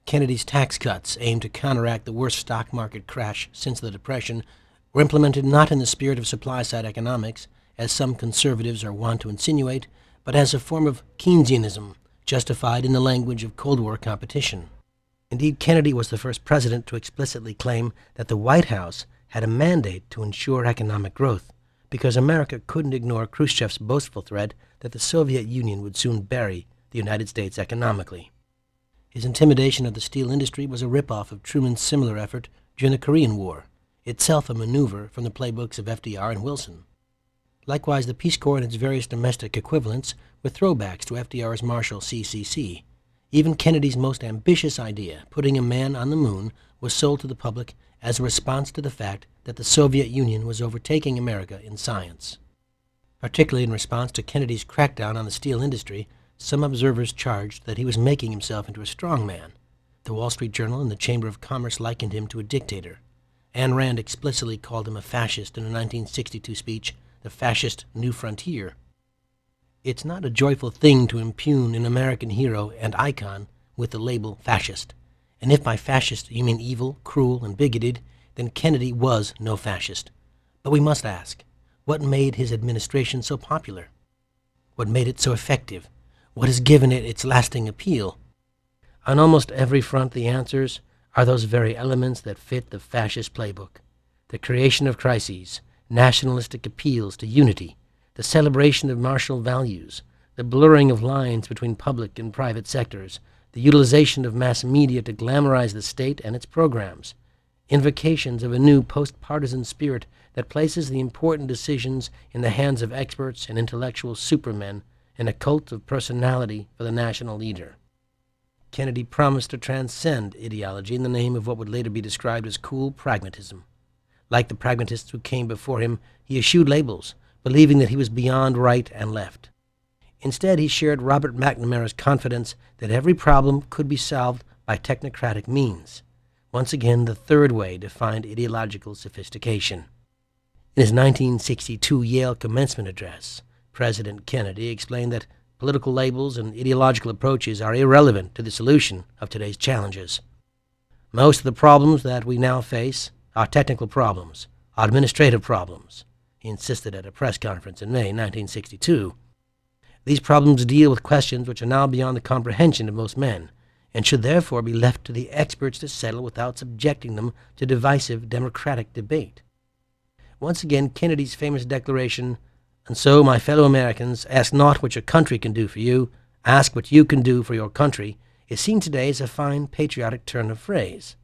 Kennedy's tax cuts, aimed to counteract the worst stock market crash since the Depression, were implemented not in the spirit of supply-side economics, as some conservatives are wont to insinuate, but as a form of Keynesianism, justified in the language of Cold War competition. Indeed, Kennedy was the first president to explicitly claim that the White House had a mandate to ensure economic growth, because America couldn't ignore Khrushchev's boastful threat that the Soviet Union would soon bury the United States economically. His intimidation of the steel industry was a ripoff of Truman's similar effort during the Korean War, itself a maneuver from the playbooks of FDR and Wilson. Likewise, the Peace Corps and its various domestic equivalents were throwbacks to FDR's Marshall CCC. Even Kennedy's most ambitious idea, putting a man on the moon, was sold to the public as a response to the fact that the Soviet Union was overtaking America in science. Particularly in response to Kennedy's crackdown on the steel industry, some observers charged that he was making himself into a strongman. The Wall Street Journal and the Chamber of Commerce likened him to a dictator. Ayn Rand explicitly called him a fascist in a 1962 speech, the fascist New Frontier. It's not a joyful thing to impugn an American hero and icon with the label fascist. And if by fascist you mean evil, cruel, and bigoted, then Kennedy was no fascist. But we must ask, what made his administration so popular? What made it so effective? What has given it its lasting appeal? On almost every front, the answers are those very elements that fit the fascist playbook: the creation of crises, nationalistic appeals to unity, the celebration of martial values, the blurring of lines between public and private sectors, the utilization of mass media to glamorize the state and its programs, invocations of a new post-partisan spirit that places the important decisions in the hands of experts and intellectual supermen, and a cult of personality for the national leader. Kennedy promised to transcend ideology in the name of what would later be described as cool pragmatism. Like the pragmatists who came before him, he eschewed labels, believing that he was beyond right and left. Instead, he shared Robert McNamara's confidence that every problem could be solved by technocratic means. Once again, the third way defined ideological sophistication. In his 1962 Yale commencement address, President Kennedy explained that political labels and ideological approaches are irrelevant to the solution of today's challenges. Most of the problems that we now face are technical problems, administrative problems, he insisted at a press conference in May 1962. These problems deal with questions which are now beyond the comprehension of most men, and should therefore be left to the experts to settle without subjecting them to divisive democratic debate. Once again, Kennedy's famous declaration, "And so, my fellow Americans, ask not what your country can do for you, ask what you can do for your country," is seen today as a fine patriotic turn of phrase.